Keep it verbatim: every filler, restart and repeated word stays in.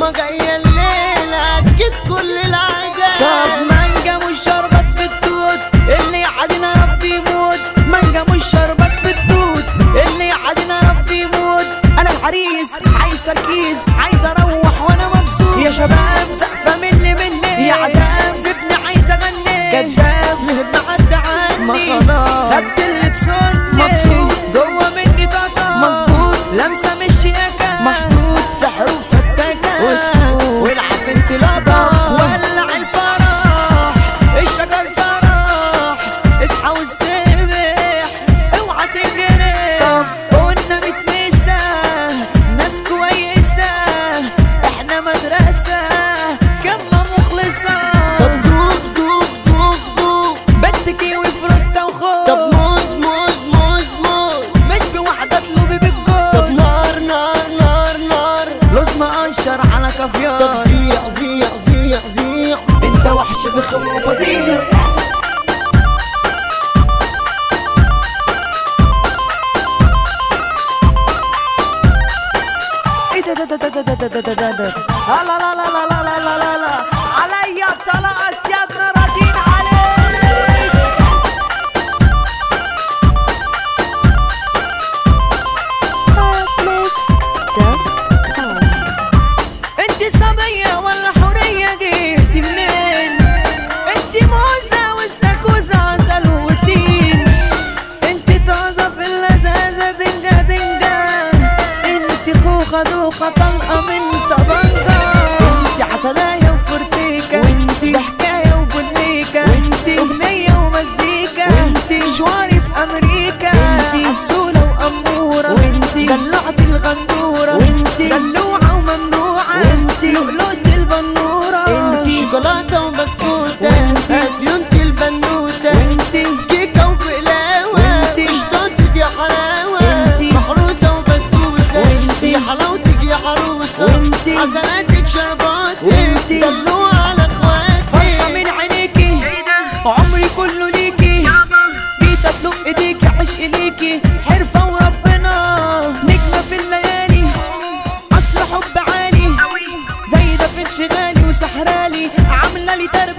الحلوة جاية الليلة أكيد كل العجال. طب مانجا مش شربت بالتوت اللي يعادينا ربي يموت. مانجا مش شربت بالتوت اللي يعادينا ربي يموت. انا العريس عايز تركيز عايز اروح وانا مبسوط. يا شباب سقفة مني مني يا عذاب سيبني عايز اغني. كداب مهما عدى عني ما خلاص خدت اللي بسني. مبسوط جوه مني طاقة مظبوط لمسة مش شياكة محطوط في حروف فتاكة والعب انطلاقة. ولع الفرح الشجر طرح اصحى واستبح اوعى تجري. طب قلنا متمسة ناس كويسة احنا مدرسة كلمة مخلصة. طب دوق دوق دوق دوق بدكي وفرطة وخوف. طب موز موز موز موز مش بوحدة اطلبي بالجوز. طب نار نار نار نار لوز مقشر على كافيار. طب زيع زيع زيع زيع انت وحش بخم وفظيع. ايه ده ده ده ده ده ده ده ده ده ده لا لا لا لا لا لا لا لا لا عليا الطلاقة سيادنا راضين عليك. انت صبية ولا حورية جيتي منين؟ انت موزة واستاكوزة عسل وتين. انت طازة في اللذاذة دنجة دنجة. انت خوخة دوخة طلقة من طبنجة. انت عسلاية وفرتيكة وانت ضحكاية وبنيكة وانت اغنية ومزيكا وانت مشواري في امريكا. انت عسولة وامورة وانت دلوعتي الغندورة وانت دلوعة وممنوعة وانت لؤلؤتي البنورة. انت شوكولاتة وبسكوتة وانت افيونتي البنوتة وانت كيكة وبقلاوة وانت قشطتك يا حلاوة وانت محروسة وبسبوسة وانت يا حلاوتك يا عروسة وانت عسلاتك شرباتك وانت دلوعة على فرحة اخواتك. من عينيكي عمري كله ليكي. جيت اطلب ايديكي عشق ليكي حرفة وربنا. نجمة في الليالي عصر حب عالي زي ده في انشغالي وسحرالي عاملة لي تربية